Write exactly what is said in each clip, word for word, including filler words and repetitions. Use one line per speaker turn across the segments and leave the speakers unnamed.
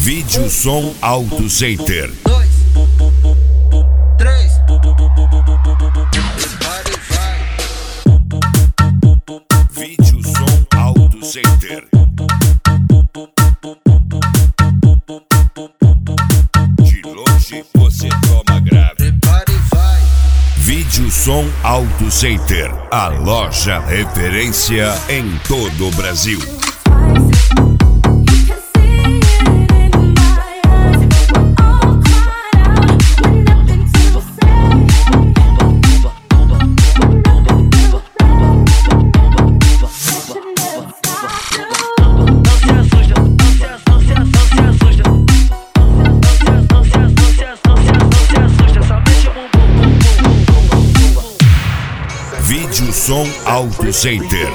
Vídeo Som Auto Center.
Dois, três,
Vídeo Som Auto Center. De longe você toma grave.
prepare e vai.
Vídeo Som Auto Center, a loja referência em todo o Brasil. Vídeo Som Auto Center.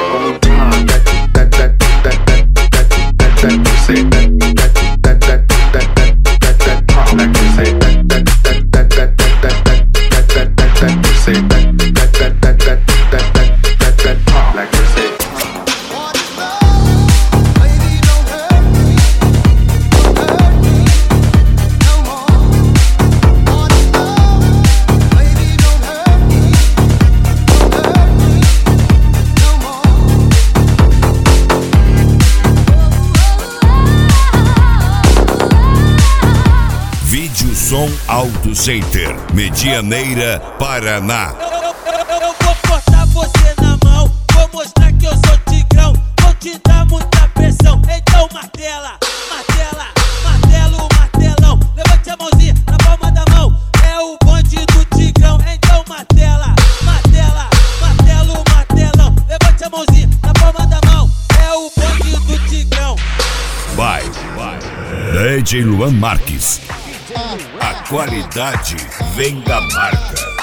Vídeo Som Auto Center, Medianeira, Paraná.
Eu, eu, eu, eu vou cortar você na mão, vou mostrar que eu sou tigrão, vou te dar muita pressão. Então martela, martela, martelo, martelão. Levante a mãozinha na palma da mão, é o bonde do tigrão. Então martela, martela, martelo, martelão. Levante a mãozinha na palma da mão, é o bonde do tigrão.
Vai, vai. D J Luan Marques. A qualidade vem da marca.